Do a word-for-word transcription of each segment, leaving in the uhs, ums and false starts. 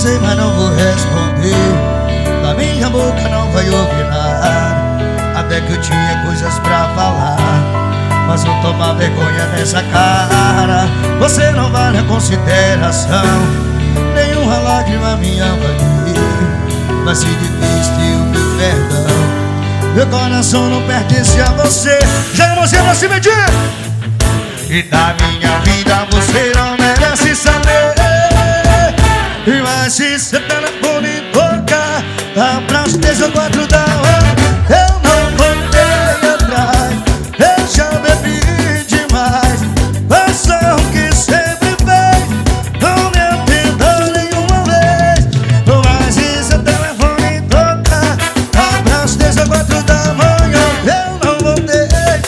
dizer, mas não vou responder. Da minha boca não vai ouvir nada. Até que eu tinha coisas pra falar, mas vou tomar vergonha nessa cara. Você não vale a consideração, nenhuma lágrima minha valia. Vai ser difícil o meu perdão. Meu coração não pertence a você. Joga a mãozinha pra cima, Edinho! E da minha vida você não merece saber. Mas se seu telefone tocar, abra os três ou quatro da hora, eu não voltei atrás. Eu já bebi demais, mas só o que sempre fez. Não me atendeu nenhuma vez. Mas se seu telefone tocar, abra os três ou quatro da manhã, eu não voltei.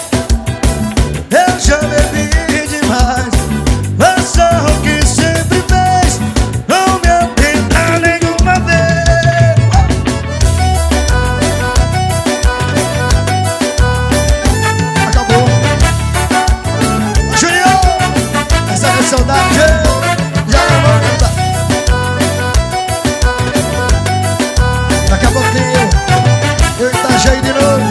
Eu já bebi demais, mas só o que sempre fez. Não me atendeu nenhuma vez. Acabou. Julião, essa é saudade. Já vou cantar. Daqui a pouquinho eu Itajaí de novo.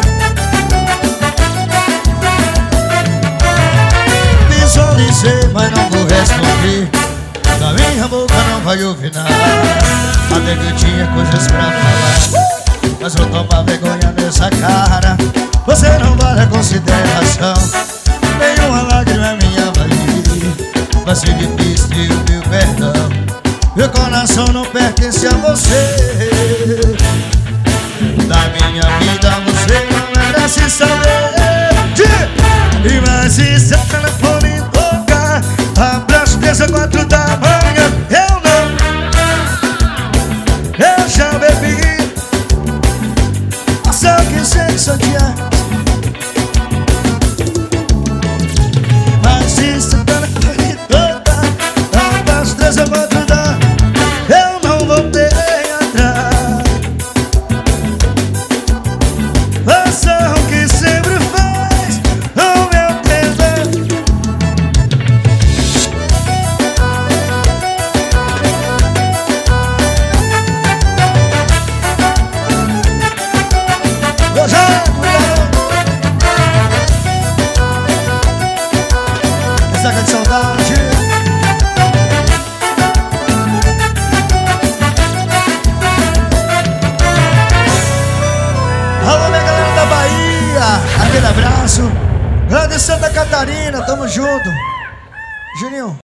Visualizei, mas não vou responder. Da minha boca não vai ouvir nada. Até que eu tinha coisas pra falar, mas vou tomar vergonha nessa cara. Você não vale a consideração, nenhuma lágrima minha valia. Vai ser difícil o meu perdão. Meu coração não pertence a você. Da minha vida você não merece saber. E mais se seu telefone tocar, abra as três ou quatro da manhã, eu não. Eu já bebi, só que sei santiar. Mas se seu telefone tocar, abra as três ou quatro da, eu não voltei atrás. Faça o que sempre faz, não me atenda. Eu já, essa é de saudade. Alô, minha galera da Bahia, aquele abraço. Grande Santa Catarina, tamo junto. Juninho.